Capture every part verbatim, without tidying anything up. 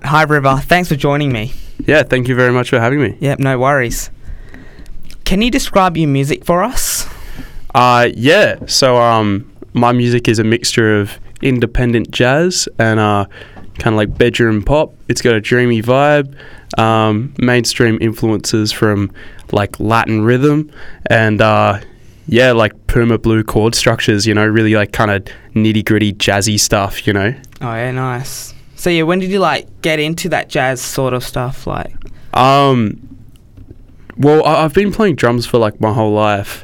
Hi, River. Thanks for joining me. Yeah, thank you very much for having me. Yep, no worries. Can you describe your music for us? Uh, yeah, so um, my music is a mixture of independent jazz and uh, kind of like bedroom pop. It's got a dreamy vibe, um, mainstream influences from like Latin rhythm and uh, yeah, like Puma Blue chord structures, you know, really like kind of nitty gritty jazzy stuff, you know. Oh yeah, nice. So yeah, when did you like get into that jazz sort of stuff? Like, um, well, I- I've been playing drums for like my whole life,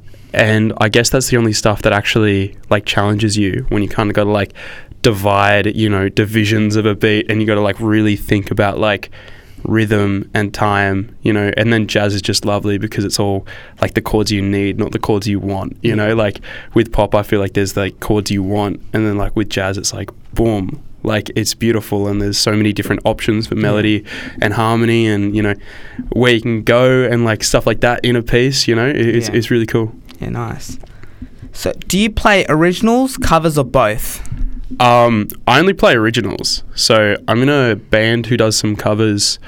and I guess that's the only stuff that actually like challenges you when you kind of got to like divide, you know, divisions of a beat, and you got to like really think about like rhythm and time, you know. And then jazz is just lovely because it's all like the chords you need, not the chords you want, you know. Like with pop, I feel like there's like chords you want, and then like with jazz, it's like boom. Like it's beautiful, and there's so many different options for melody and harmony, and you know where you can go and like stuff like that in a piece. You know, it, it's Yeah. it's really cool. yeah, nice. So do you play originals, covers, or both? Um, I only play originals, so I'm in a band who does some covers.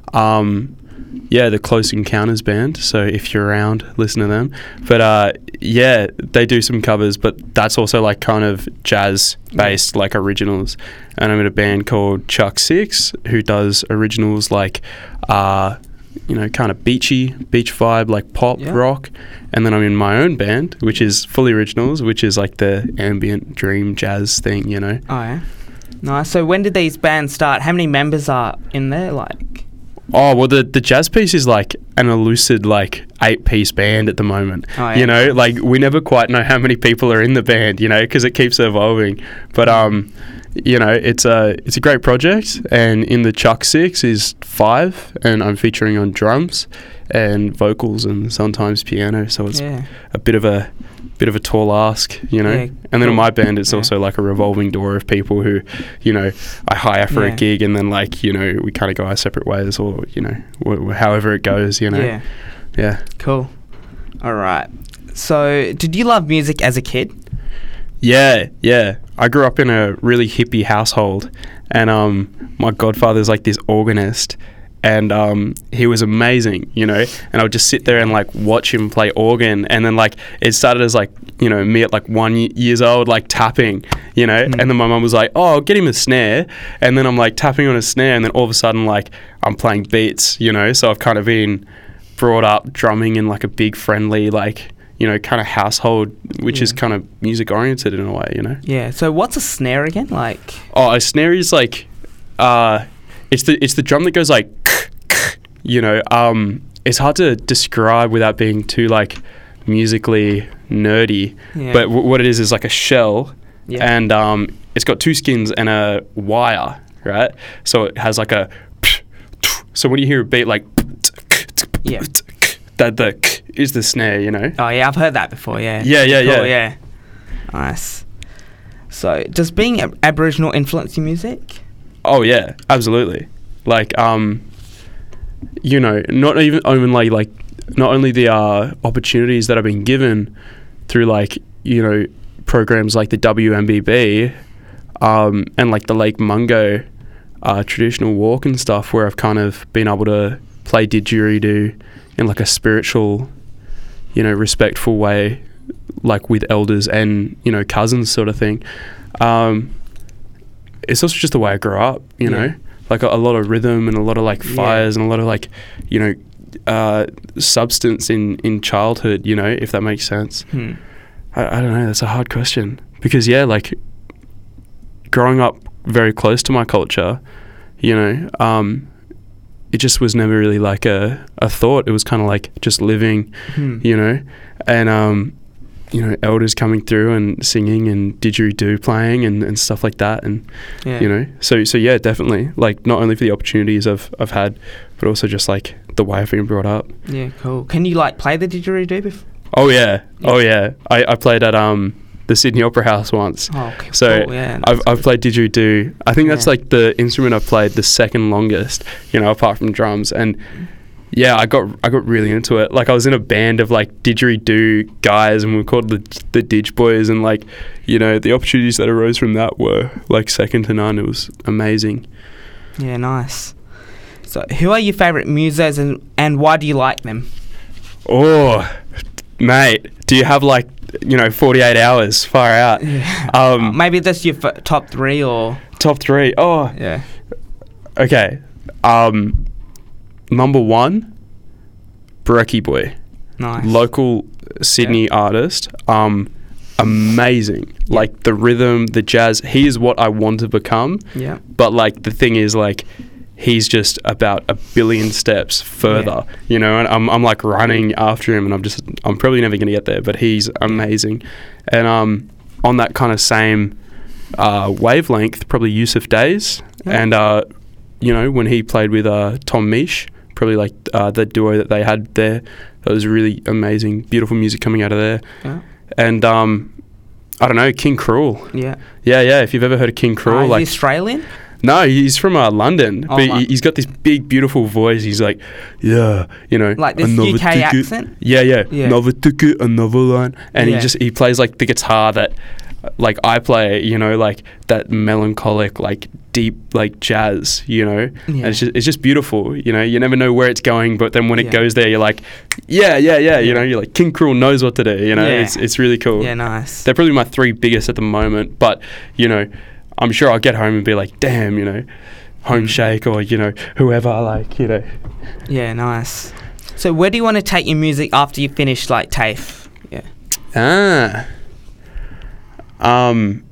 Um, yeah, the Close Encounters band. So if you're around, listen to them. But uh, yeah, they do some covers, but that's also like kind of jazz based, like originals. And I'm in a band called Chuck Six, who does originals like, uh, you know, kind of beachy, beach vibe, like pop Yeah. rock. And then I'm in my own band, which is fully originals, which is like the ambient dream jazz thing, you know. Oh yeah, nice. So when did these bands start? How many members are in there? Like, Oh, well, the, the jazz piece is like an elusive, like, eight-piece band at the moment. Oh, yeah. You know, like, we never quite know how many people are in the band, you know, because it keeps evolving. But, um, you know, it's a, it's a great project. And in the Chuck Six is five, and I'm featuring on drums and vocals and sometimes piano. So it's yeah, a bit of a bit of a tall ask, you know. Yeah, and then in cool. my band, it's Yeah. also like a revolving door of people who, you know, I hire for Yeah. a gig, and then like, you know, we kind of go our separate ways, or you know, wh- wh- however it goes, you know. yeah, Yeah. cool. All right. So did you love music as a kid? Yeah, yeah. I grew up in a really hippie household, and um, my godfather's like this organist, and um, he was amazing, you know. And I would just sit there and like watch him play organ, and then like it started as like, you know, me at like one y- years old like tapping, you know. Mm. And then my mum was like, "Oh, I'll get him a snare," and then I'm like tapping on a snare, and then all of a sudden like I'm playing beats, you know. So I've kind of been brought up drumming in like a big friendly like, you know, kind of household, which is Yeah. kind of music oriented in a way, you know. Yeah. So what's a snare again? Like, Oh, a snare is like, uh, it's the it's the drum that goes like, you know. Um, it's hard to describe without being too like musically nerdy. yeah. But w- what it is is like a shell, yeah. and um, it's got two skins and a wire, right? So it has like a. So when you hear a beat like, Yeah. that the is the snare, you know. Oh yeah, I've heard that before. Yeah. Yeah, yeah, Cool, yeah. yeah. Nice. So does being ab- Aboriginal influence your music? Oh yeah, absolutely. Like, um, you know, not even only like not only the uh, opportunities that I've been given through like, you know, programs like the W M B B, um, and like the Lake Mungo uh, traditional walk and stuff, where I've kind of been able to play didgeridoo in like a spiritual, you know, respectful way, like with elders and, you know, cousins sort of thing. Um, it's also just the way I grew up, you Yeah. know, like a, a lot of rhythm and a lot of like Yeah. fires and a lot of like, you know, uh, substance in, in childhood, you know, if that makes sense. Hmm. I, I don't know, that's a hard question because yeah, like growing up very close to my culture, you know, um, it just was never really like a, a thought. It was kind of like just living, Hmm. you know, and um, you know, elders coming through and singing and didgeridoo playing and, and stuff like that, and Yeah. you know, so so yeah, definitely, like not only for the opportunities I've I've had, but also just like the way I've been brought up. Yeah. Cool. Can you like play the didgeridoo before? Oh yeah, Yeah. oh yeah. I, I played at um the Sydney Opera House once. Oh, okay. So cool. Yeah. I've that's I've good. played didgeridoo. I think that's Yeah. like the instrument I've played the second longest, you know, apart from drums. And yeah, I got I got really into it. Like I was in a band of like didgeridoo guys, and we were called the the Didge Boys. And like, you know, the opportunities that arose from that were like second to none. It was amazing. Yeah, nice. So, who are your favourite musos and, and why do you like them? Oh, mate, do you have like, you know, forty-eight hours? Far out. Yeah. Um, Uh, maybe that's your f- top three or... top three. Oh, Yeah. okay. Um, number one, Brekkie Boy. Nice. Local Sydney artist. Um, amazing. Like the rhythm, the jazz. He is what I want to become. Yeah. But like the thing is, like, he's just about a billion steps further, Yeah. you know. And I'm I'm like running after him, and I'm just I'm probably never gonna get there. But he's amazing, and um on that kind of same uh, wavelength, probably Yusuf Days, Yeah. and uh, you know, when he played with uh, Tom Misch, probably like uh, the duo that they had there. That was really amazing, beautiful music coming out of there. Yeah. And um, I don't know, King Cruel. Yeah. Yeah, yeah. If you've ever heard of King Cruel, Uh, is he like Australian? no, he's from uh, London, Oh, but Lon- he, he's got this big, beautiful voice. He's like, yeah, you know, Like this another U K ticket. accent? Yeah, yeah, Yeah. another ticket, another line, and Yeah. he just he plays like the guitar that, like I play, you know, like that melancholic, like deep, like jazz, you know. And Yeah. it's just it's just beautiful, you know. You never know where it's going, but then when it Yeah. goes there, you're like, yeah, yeah, yeah, you Yeah. know. You're like, King Cruel knows what to do, you know. Yeah. It's it's really cool. Yeah, nice. They're probably my three biggest at the moment, but you know, I'm sure I'll get home and be like, damn, you know, Home Mm. Shake or you know whoever, like, you know. Yeah, nice. So where do you want to take your music after you finish, like, TAFE? Yeah. Ah. Um.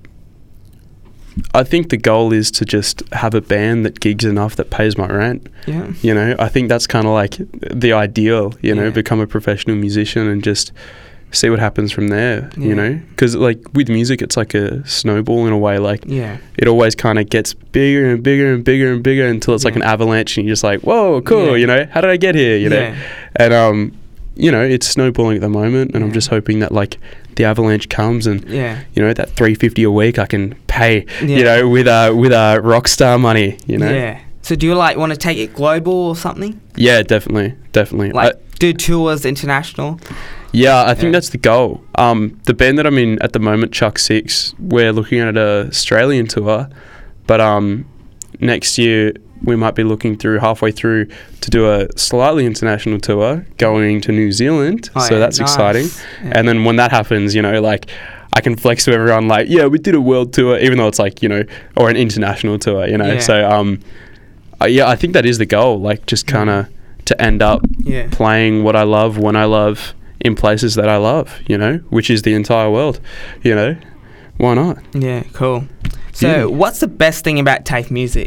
I think the goal is to just have a band that gigs enough that pays my rent. Yeah. You know, I think that's kind of like the ideal. You know, Yeah. become a professional musician and just see what happens from there. Yeah. You know, because like with music, it's like a snowball in a way. Like Yeah. it always kind of gets bigger and bigger and bigger and bigger until it's like Yeah. an avalanche, and you're just like, whoa, cool. Yeah. You know, how did I get here? You know, Yeah. and um, you know, it's snowballing at the moment, and I'm Yeah. just hoping that like the avalanche comes and Yeah. you know that three fifty a week I can pay. Yeah. You know, with uh with uh rock star money. You know. Yeah. So do you, like, want to take it global or something? Yeah, definitely, definitely. Like, I- do tours international? Yeah, I think Yeah. that's the goal. Um, the band that I'm in at the moment, Chuck Six, we're looking at an Australian tour, but um, next year we might be looking through halfway through to do a slightly international tour, going to New Zealand. Oh, so yeah, that's nice. exciting. Yeah. And then when that happens, you know, like I can flex to everyone, like, yeah, we did a world tour, even though it's like, you know, or an international tour, you know. Yeah. So um, uh, yeah, I think that is the goal, like just kind of to end up Yeah. playing what I love when I love in places that I love, you know, which is the entire world, you know. Why not? Yeah, cool. So Yeah. what's the best thing about TAFE music?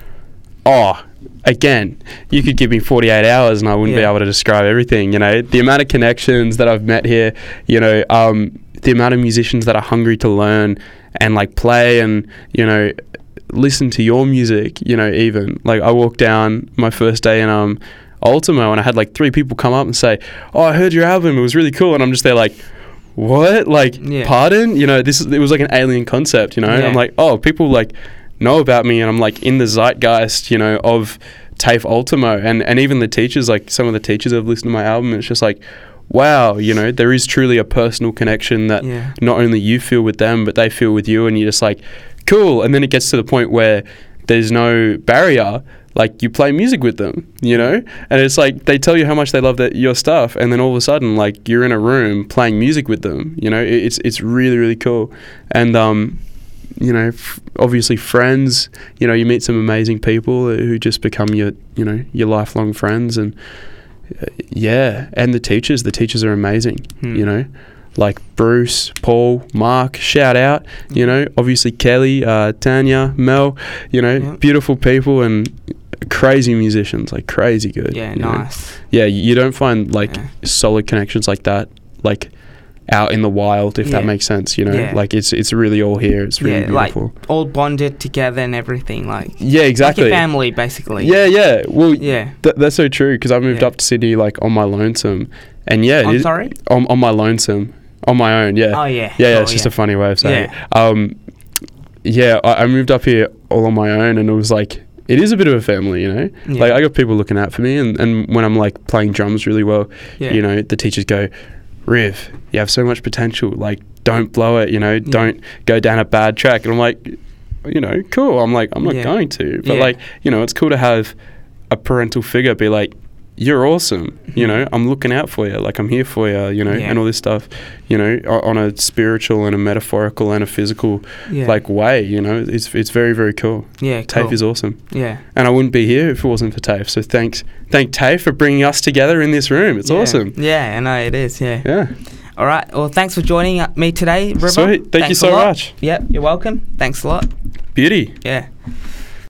Oh, again, you could give me forty-eight hours and I wouldn't be Yeah. able to describe everything, you know. The amount of connections that I've met here, you know, um, the amount of musicians that are hungry to learn and like play and, you know, listen to your music, you know, even. Like I walked down my first day in um Ultimo and I had like three people come up and say, oh, I heard your album, it was really cool. And I'm just there like, what? Like, Yeah. pardon? You know, this is, it was like an alien concept, you know. Yeah. I'm like, oh, people like know about me and I'm like in the zeitgeist, you know, of TAFE Ultimo. And, and even the teachers, like some of the teachers have listened to my album, and it's just like, wow, you know, there is truly a personal connection that Yeah. not only you feel with them, but they feel with you, and you're just like, cool. And then it gets to the point where there's no barrier. Like you play music with them, you know, and it's like they tell you how much they love that your stuff, and then all of a sudden, like you're in a room playing music with them. You know, it, it's it's really really cool, and um, you know, f- obviously friends. You know, you meet some amazing people who just become your you know your lifelong friends, and uh, yeah, and the teachers. The teachers are amazing. Hmm. You know. Like Bruce, Paul, Mark, shout out, you know, obviously Kelly, uh, Tanya, Mel, you know, Yeah. beautiful people and crazy musicians, like crazy good. Yeah, you know. nice. Yeah, you don't find like Yeah. solid connections like that, like out in the wild, if that Yeah. makes sense, you know, Yeah. like it's it's really all here. It's really Yeah, like beautiful. all bonded together and everything, like Yeah, exactly. like your family, basically. Yeah, yeah. Well, Yeah. th- that's so true because I moved Yeah. up to Sydney like on my lonesome, and yeah, I'm it- sorry? on on my lonesome, on my own. Yeah. Oh, yeah. Yeah, yeah, Oh, it's just yeah. a funny way of saying Yeah. it. Um, yeah, I, I moved up here all on my own, and it was like, it is a bit of a family, you know? Yeah. Like, I got people looking out for me, and, and when I'm, like, playing drums really well, Yeah. you know, the teachers go, Riv, you have so much potential. Like, don't blow it, you know? Don't go down a bad track. And I'm like, you know, cool. I'm like, I'm not Yeah. going to. But Yeah. like, you know, it's cool to have a parental figure be like, you're awesome, you know, I'm looking out for you, like I'm here for you, you know, Yeah. and all this stuff, you know, o- on a spiritual and a metaphorical and a physical Yeah. like way, you know, it's it's very, very cool. Yeah. TAFE Cool. is awesome. Yeah. And I wouldn't be here if it wasn't for TAFE. So thanks, thank TAFE for bringing us together in this room. It's Yeah. awesome. Yeah, I know it is. Yeah. Yeah. All right. Well, thanks for joining uh, me today, River. Sweet. Thank you Thanks so a lot. much. Yep. You're welcome. Thanks a lot. Beauty. Yeah.